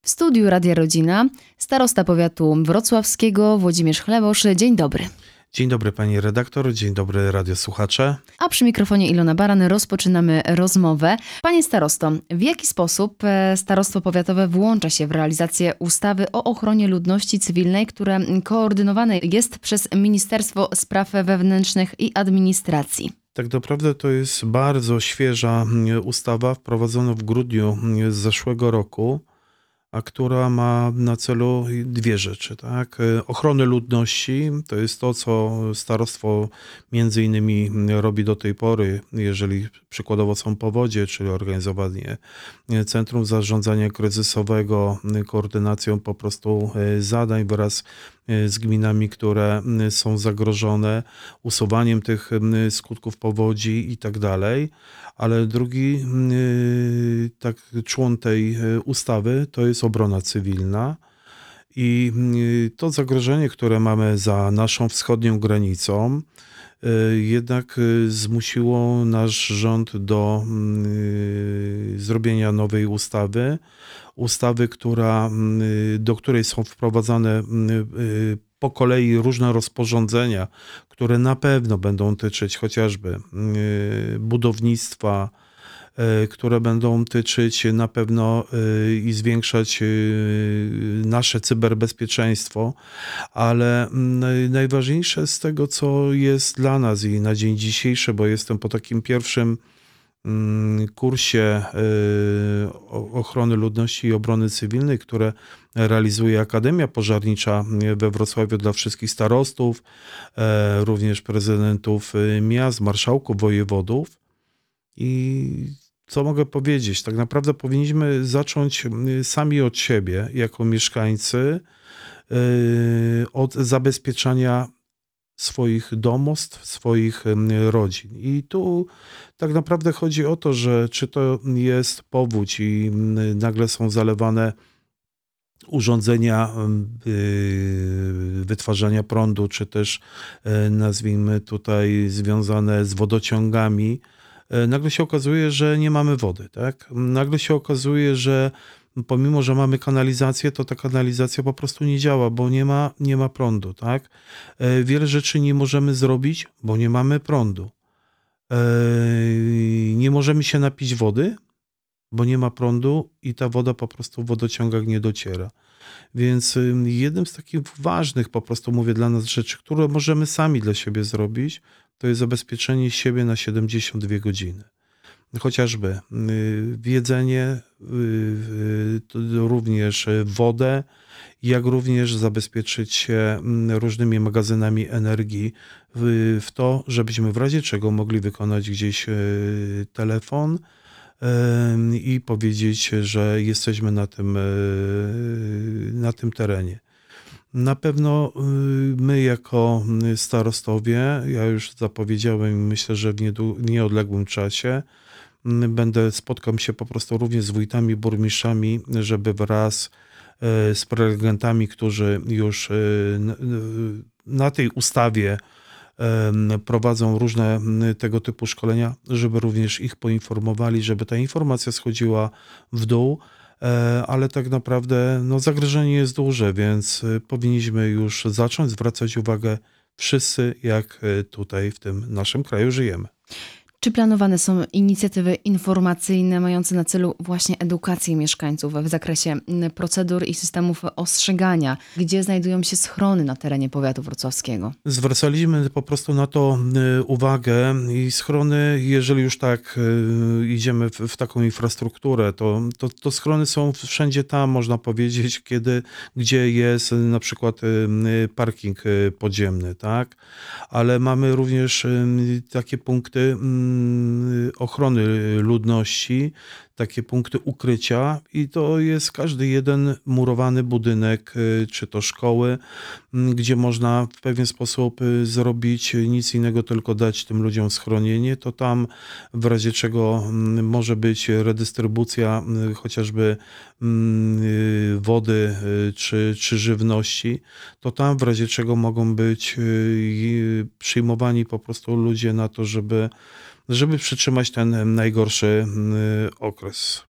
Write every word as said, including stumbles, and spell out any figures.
W studiu Radia Rodzina starosta powiatu wrocławskiego Włodzimierz Chlebosz. Dzień dobry. Dzień dobry pani redaktor, dzień dobry radiosłuchacze. A przy mikrofonie Ilona Baran rozpoczynamy rozmowę. Panie starosto, w jaki sposób starostwo powiatowe włącza się w realizację ustawy o ochronie ludności cywilnej, które koordynowane jest przez Ministerstwo Spraw Wewnętrznych i Administracji? Tak naprawdę to jest bardzo świeża ustawa, wprowadzona w grudniu z zeszłego roku, a która ma na celu dwie rzeczy, tak? Ochronę ludności, to jest to, co starostwo między innymi robi do tej pory, jeżeli przykładowo są powodzie, czyli organizowanie Centrum Zarządzania Kryzysowego, koordynacją po prostu zadań wraz z gminami, które są zagrożone, usuwaniem tych skutków powodzi i tak dalej. Ale drugi tak człon tej ustawy to jest obrona cywilna i to zagrożenie, które mamy za naszą wschodnią granicą, jednak zmusiło nasz rząd do zrobienia nowej ustawy. Ustawy, która, do której są wprowadzane po kolei różne rozporządzenia, które na pewno będą tyczyć chociażby budownictwa, które będą tyczyć na pewno i zwiększać nasze cyberbezpieczeństwo, ale najważniejsze z tego, co jest dla nas i na dzień dzisiejszy, bo jestem po takim pierwszym kursie ochrony ludności i obrony cywilnej, które realizuje Akademia Pożarnicza we Wrocławiu dla wszystkich starostów, również prezydentów miast, marszałków wojewodów. I co mogę powiedzieć? Tak naprawdę powinniśmy zacząć sami od siebie, jako mieszkańcy, od zabezpieczania swoich domostw, swoich rodzin. I tu tak naprawdę chodzi o to, że czy to jest powódź i nagle są zalewane urządzenia wytwarzania prądu, czy też nazwijmy tutaj związane z wodociągami, nagle się okazuje, że nie mamy wody, tak? Nagle się okazuje, że pomimo, że mamy kanalizację, to ta kanalizacja po prostu nie działa, bo nie ma, nie ma prądu, tak? Wiele rzeczy nie możemy zrobić, bo nie mamy prądu. Nie możemy się napić wody, bo nie ma prądu i ta woda po prostu w wodociągach nie dociera. Więc jednym z takich ważnych, po prostu mówię dla nas rzeczy, które możemy sami dla siebie zrobić, to jest zabezpieczenie siebie na siedemdziesiąt dwie godziny. Chociażby jedzenie, również wodę, jak również zabezpieczyć się różnymi magazynami energii w to, żebyśmy w razie czego mogli wykonać gdzieś telefon i powiedzieć, że jesteśmy na tym, na tym terenie. Na pewno my jako starostowie, ja już zapowiedziałem, myślę, że w nieodległym czasie będę, spotkam się po prostu również z wójtami, burmistrzami, żeby wraz z prelegentami, którzy już na tej ustawie prowadzą różne tego typu szkolenia, żeby również ich poinformowali, żeby ta informacja schodziła w dół, ale tak naprawdę no, zagrożenie jest duże, więc powinniśmy już zacząć zwracać uwagę wszyscy, jak tutaj w tym naszym kraju żyjemy. Czy planowane są inicjatywy informacyjne mające na celu właśnie edukację mieszkańców w zakresie procedur i systemów ostrzegania? Gdzie znajdują się schrony na terenie powiatu wrocławskiego? Zwracaliśmy po prostu na to uwagę i schrony, jeżeli już tak idziemy w, w taką infrastrukturę, to, to, to schrony są wszędzie tam, można powiedzieć, kiedy, gdzie jest na przykład parking podziemny, tak? Ale mamy również takie punkty ochrony ludności, takie punkty ukrycia i to jest każdy jeden murowany budynek, czy to szkoły, gdzie można w pewien sposób zrobić nic innego, tylko dać tym ludziom schronienie, to tam w razie czego może być redystrybucja chociażby wody czy, czy żywności, to tam w razie czego mogą być przyjmowani po prostu ludzie na to, żeby żeby przytrzymać ten najgorszy okres.